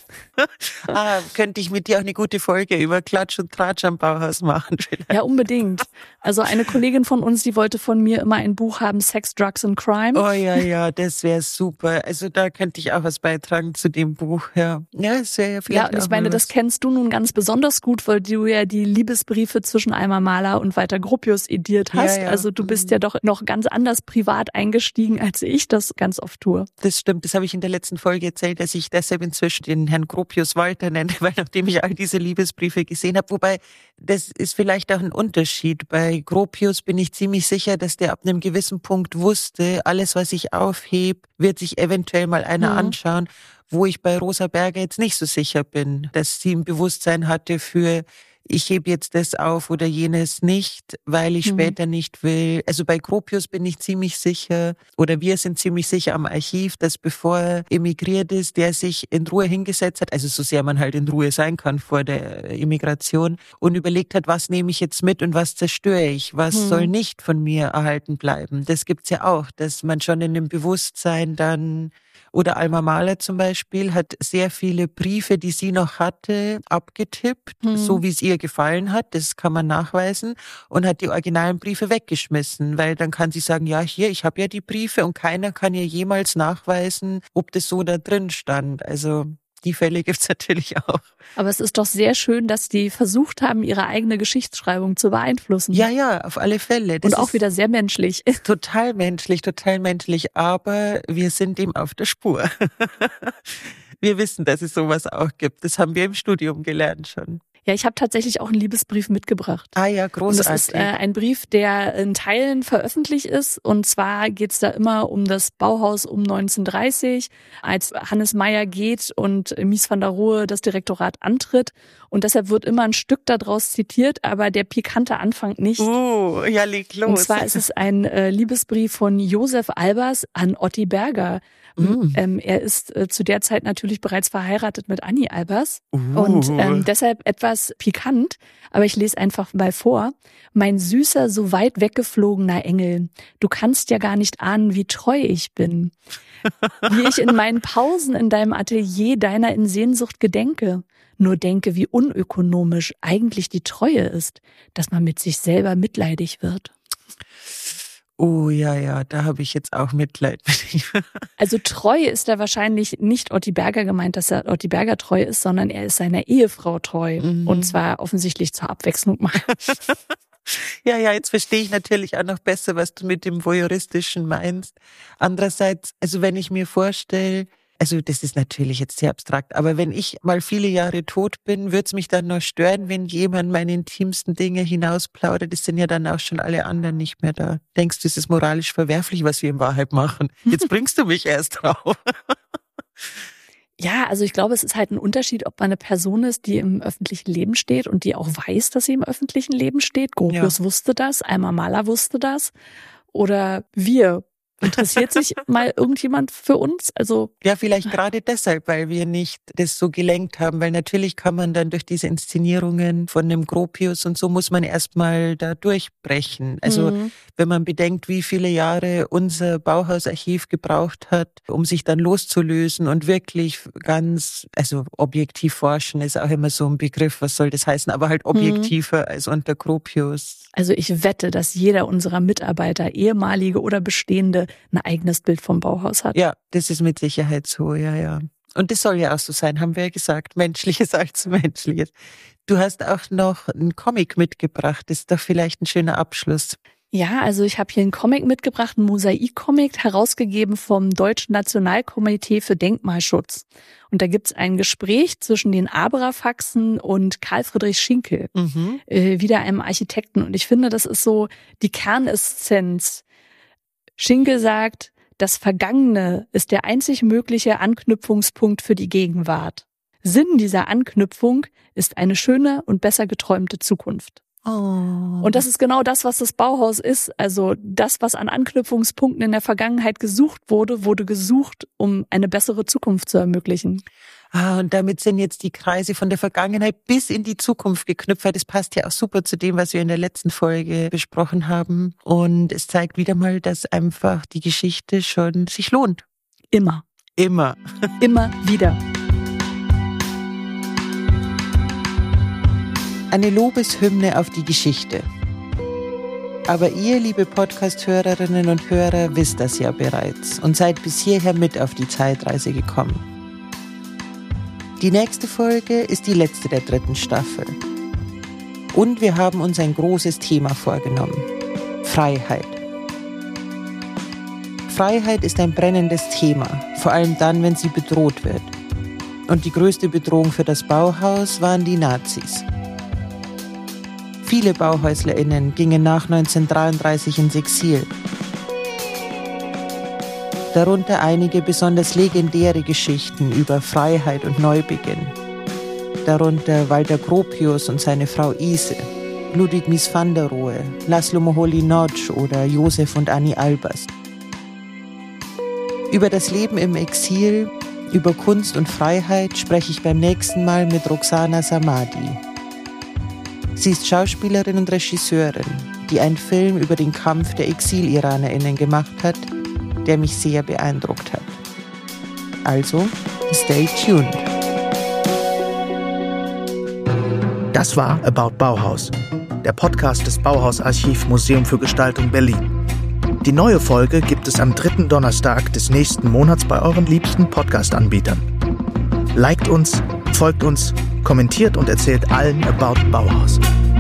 Ja. Könnte ich mit dir auch eine gute Folge über Klatsch und Tratsch am Bauhaus machen vielleicht. Ja, unbedingt. Also eine Kollegin von uns, die wollte von mir immer ein Buch haben, Sex, Drugs and Crime. Oh ja, das wäre super. Also da könnte ich auch was beitragen zu dem Buch. Ja, es wäre ja vielleicht. Ja, und ich meine, das kennst du nun ganz besonders gut, weil du ja die Liebesbriefe zwischen Alma Mahler und Walter Gropius ediert hast. Ja. Also du bist ja doch noch ganz anders privat eingestiegen, als ich das ganz oft tue. Das stimmt, das habe ich in der letzten Folge erzählt, dass ich deshalb inzwischen den Herrn Gropius Walter nenne, weil nachdem ich all diese Liebesbriefe gesehen habe, wobei das ist vielleicht auch ein Unterschied. Bei Gropius bin ich ziemlich sicher, dass der ab einem gewissen Punkt wusste, alles, was ich aufhebe, wird sich eventuell mal einer anschauen. Wo ich bei Rosa Berger jetzt nicht so sicher bin, dass sie ein Bewusstsein hatte für, ich hebe jetzt das auf oder jenes nicht, weil ich später nicht will. Also bei Gropius bin ich ziemlich sicher, oder wir sind ziemlich sicher am Archiv, dass bevor er emigriert ist, der sich in Ruhe hingesetzt hat, also so sehr man halt in Ruhe sein kann vor der Emigration, und überlegt hat, was nehme ich jetzt mit und was zerstöre ich, was soll nicht von mir erhalten bleiben. Das gibt's ja auch, dass man schon in dem Bewusstsein dann Oder Alma Mahler zum Beispiel hat sehr viele Briefe, die sie noch hatte, abgetippt, so wie es ihr gefallen hat. Das kann man nachweisen. Und hat die originalen Briefe weggeschmissen, weil dann kann sie sagen, ja, hier, ich habe ja die Briefe und keiner kann ihr jemals nachweisen, ob das so da drin stand. Also die Fälle gibt's natürlich auch. Aber es ist doch sehr schön, dass die versucht haben, ihre eigene Geschichtsschreibung zu beeinflussen. Ja, auf alle Fälle. Das und auch wieder sehr menschlich. Total menschlich. Aber wir sind dem auf der Spur. Wir wissen, dass es sowas auch gibt. Das haben wir im Studium gelernt schon. Ja, ich habe tatsächlich auch einen Liebesbrief mitgebracht. Ah ja, großartig. Und das ist ein Brief, der in Teilen veröffentlicht ist. Und zwar geht's da immer um das Bauhaus um 1930, als Hannes Meyer geht und Mies van der Rohe das Direktorat antritt. Und deshalb wird immer ein Stück daraus zitiert, aber der pikante Anfang nicht. Oh, ja, leg los. Und zwar ist es ein Liebesbrief von Josef Albers an Otti Berger. Er ist zu der Zeit natürlich bereits verheiratet mit Annie Albers und deshalb etwas pikant, aber ich lese einfach mal vor. Mein süßer, so weit weggeflogener Engel, du kannst ja gar nicht ahnen, wie treu ich bin. Wie ich in meinen Pausen in deinem Atelier deiner in Sehnsucht gedenke. Nur denke, wie unökonomisch eigentlich die Treue ist, dass man mit sich selber mitleidig wird. Oh ja, da habe ich jetzt auch Mitleid mit ihm. Also treu ist da wahrscheinlich nicht Otti Berger gemeint, dass er Otti Berger treu ist, sondern er ist seiner Ehefrau treu. Und zwar offensichtlich zur Abwechslung mal. Ja, jetzt verstehe ich natürlich auch noch besser, was du mit dem Voyeuristischen meinst. Andererseits, also wenn ich mir vorstelle, also das ist natürlich jetzt sehr abstrakt, aber wenn ich mal viele Jahre tot bin, würde es mich dann noch stören, wenn jemand meine intimsten Dinge hinausplaudert. Das sind ja dann auch schon alle anderen nicht mehr da. Denkst du, es ist moralisch verwerflich, was wir in Wahrheit machen? Jetzt bringst du mich erst drauf. Ja, also ich glaube, es ist halt ein Unterschied, ob man eine Person ist, die im öffentlichen Leben steht und die auch weiß, dass sie im öffentlichen Leben steht. Gropius wusste das, Alma Mahler wusste das. Oder wir. Interessiert sich mal irgendjemand für uns? Also ja, vielleicht gerade deshalb, weil wir nicht das so gelenkt haben, weil natürlich kann man dann durch diese Inszenierungen von dem Gropius und so muss man erstmal da durchbrechen. Also wenn man bedenkt, wie viele Jahre unser Bauhausarchiv gebraucht hat, um sich dann loszulösen und wirklich ganz, also objektiv forschen ist auch immer so ein Begriff, was soll das heißen, aber halt objektiver als unter Gropius. Also ich wette, dass jeder unserer Mitarbeiter, ehemalige oder bestehende, ein eigenes Bild vom Bauhaus hat. Ja, das ist mit Sicherheit so, ja. Und das soll ja auch so sein, haben wir ja gesagt. Menschliches als Menschliches. Du hast auch noch einen Comic mitgebracht. Das ist doch vielleicht ein schöner Abschluss. Ja, also ich habe hier einen Comic mitgebracht, einen Mosaik-Comic, herausgegeben vom Deutschen Nationalkomitee für Denkmalschutz. Und da gibt's ein Gespräch zwischen den Abrafaxen und Karl Friedrich Schinkel, wieder einem Architekten. Und ich finde, das ist so die Kernessenz. Schinkel sagt, das Vergangene ist der einzig mögliche Anknüpfungspunkt für die Gegenwart. Sinn dieser Anknüpfung ist eine schöne und besser geträumte Zukunft. Oh. Und das ist genau das, was das Bauhaus ist. Also das, was an Anknüpfungspunkten in der Vergangenheit gesucht wurde, wurde gesucht, um eine bessere Zukunft zu ermöglichen. Und damit sind jetzt die Kreise von der Vergangenheit bis in die Zukunft geknüpft, weil das passt ja auch super zu dem, was wir in der letzten Folge besprochen haben. Und es zeigt wieder mal, dass einfach die Geschichte schon sich lohnt. Immer. Immer wieder. Eine Lobeshymne auf die Geschichte. Aber ihr, liebe Podcast-Hörerinnen und Hörer, wisst das ja bereits und seid bis hierher mit auf die Zeitreise gekommen. Die nächste Folge ist die letzte der 3. Staffel. Und wir haben uns ein großes Thema vorgenommen. Freiheit. Freiheit ist ein brennendes Thema, vor allem dann, wenn sie bedroht wird. Und die größte Bedrohung für das Bauhaus waren die Nazis. Viele BauhäuslerInnen gingen nach 1933 ins Exil. Darunter einige besonders legendäre Geschichten über Freiheit und Neubeginn. Darunter Walter Gropius und seine Frau Ise, Ludwig Mies van der Rohe, Laszlo Moholy-Nagy oder Josef und Annie Albers. Über das Leben im Exil, über Kunst und Freiheit spreche ich beim nächsten Mal mit Roxana Samadi. Sie ist Schauspielerin und Regisseurin, die einen Film über den Kampf der Exil-IranerInnen gemacht hat, der mich sehr beeindruckt hat. Also, stay tuned. Das war About Bauhaus, der Podcast des Bauhausarchiv Museum für Gestaltung Berlin. Die neue Folge gibt es am 3. Donnerstag des nächsten Monats bei euren liebsten Podcast-Anbietern. Liked uns, folgt uns, kommentiert und erzählt allen about Bauhaus.